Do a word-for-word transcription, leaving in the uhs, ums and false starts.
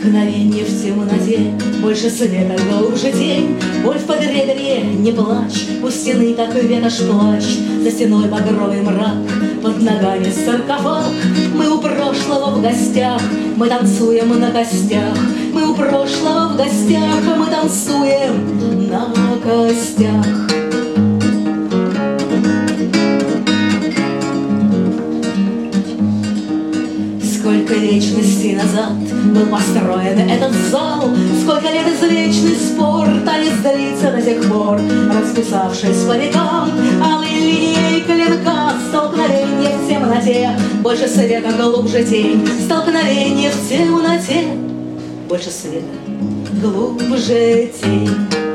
Столкновение в темноте, больше света, глубже тень. Боль в подреберье, не плачь, у стены, как ветошь, плащ. За стеной багровый мрак, под ногами саркофаг. Мы у прошлого в гостях, мы танцуем на костях. Мы у прошлого в гостях, мы танцуем на костях. Сколько вечностей назад был построен этот зал, сколько лет извечный спор, танец длится до сих пор, расписавшись по векам алой линией клинка. Столкновение в темноте, больше света, глубже тень. Столкновение в темноте, больше света, глубже тень.